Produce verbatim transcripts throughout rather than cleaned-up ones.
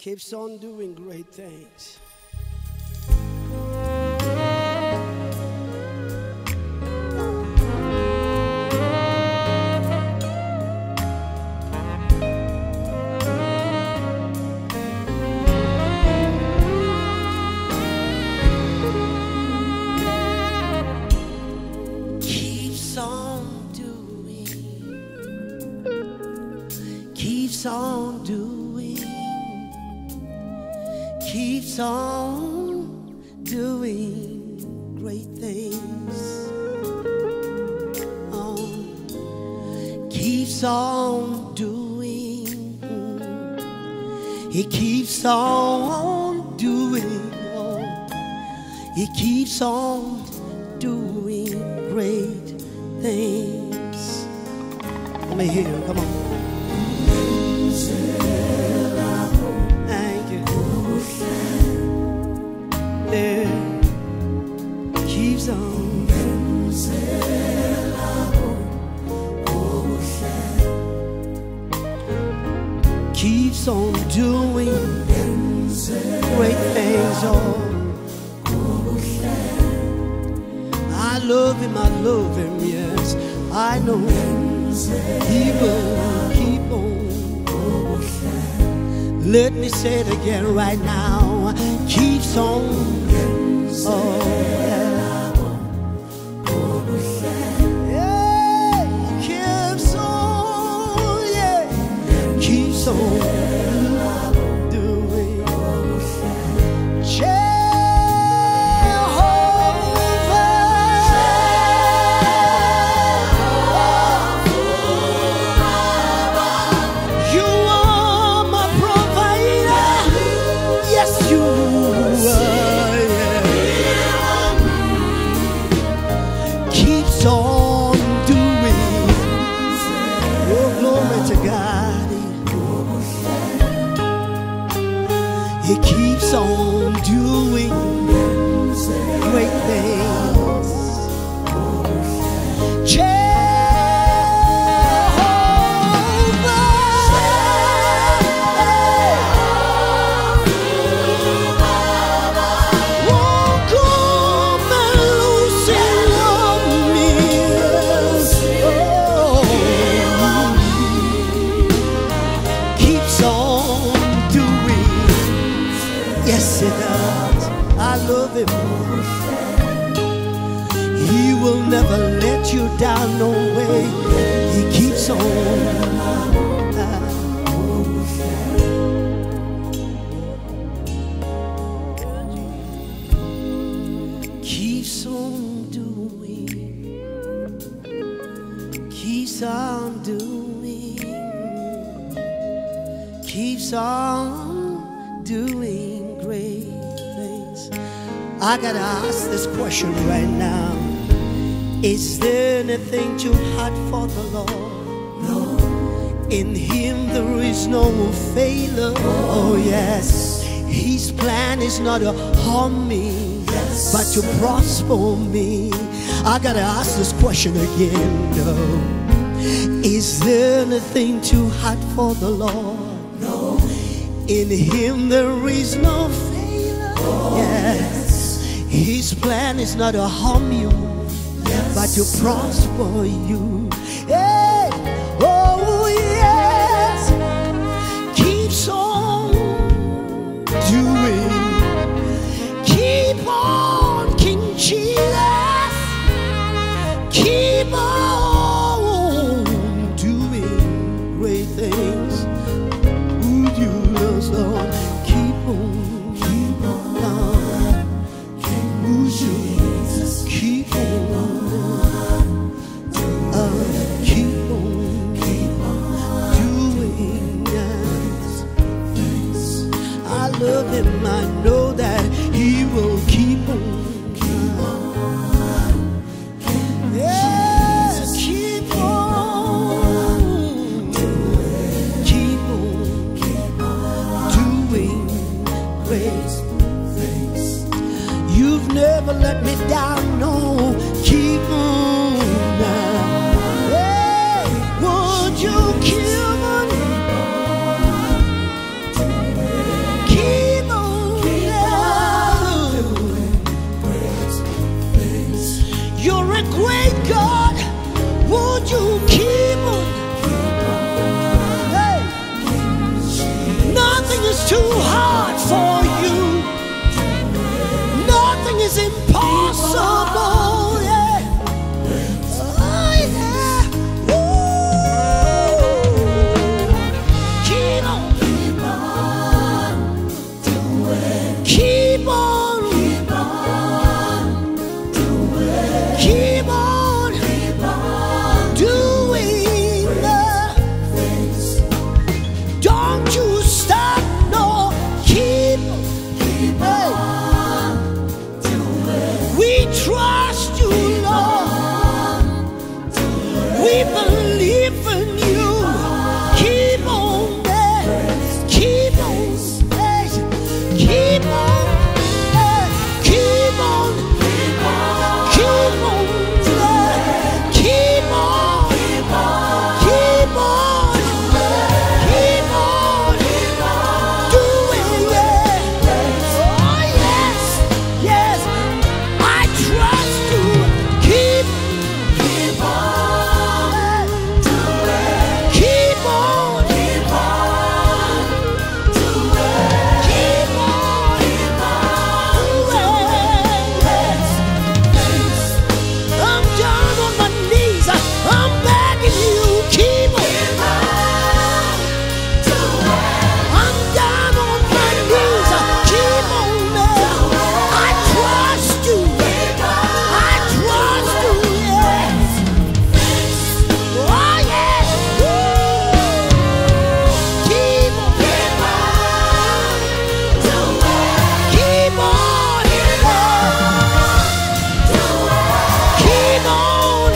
keeps on doing great things. Keeps on doing, keeps on doing, keeps on doing great things. Oh, keeps on doing, he keeps on doing, oh, he keeps on doing great things. Let me hear you, come on. Thank you. Yeah. Keeps on. Keeps on doing great things. Oh, I love him, I love him, yes. I know he will keep on. Let me say it again right now. Keeps on. Oh, yeah. Yeah, keeps on, yeah. Keeps on doing. On doing, oh glory to God, he keeps on doing great things. Yes, it does. I love him. He will never let you down, no way. He keeps on. Keeps on doing. Keeps on doing. Keeps on doing great things. I gotta ask this question right now. Is there anything too hard for the Lord? No. In him there is no failure. Oh yes. His plan is not to harm me, yes, but to prosper me. I gotta ask this question again. No. Is there anything too hard for the Lord? No. In him there is no failure. Oh, yes. His plan is not to harm you, yes, but to prosper you. Hey. Oh yes. Keeps on doing. Keep on, King Jesus. Keep on doing great things. Would you Lord, keep on, keep on, would you keep on, uh, keep on, keep on doing nice things. I love him, I know that he will keep on, keep on, yes, keep on, keep on, keep on doing great things. You've never let me down, no, keep on now. Hey, would you keep on? great God, would you keep on? Hey. Nothing is too hard for you. Nothing is impossible. Yeah. Oh, yeah. Woo. Keep on. Keep on doing. Keep on. Keep on doing. Keep on. Keep on doing the things. Don't you stop, no. Keep. Keep on doing. We trust you, Lord. We believe in you. Keep on there. Keep on. Hey. Keep on. Hey. Keep on. Keep on. Keep on. there. Keep on. Keep on. Keep on. Keep on. Doing it. Oh yes. Yes. I trust you. Keep. Keep on. Keep on. Keep on. Keep on. Keep on. I'm down on my knees. I'm begging you. Keep on. I'm down on my knees. Keep on. I trust you. I trust you. Yes. Oh yes. Keep on. Keep on. Keep on. Keep on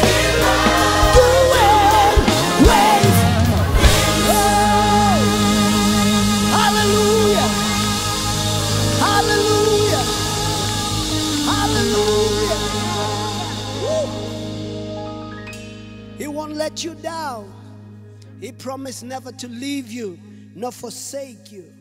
doing great. Hallelujah. Hallelujah. Hallelujah. Woo. He won't let you down. He promised never to leave you nor forsake you.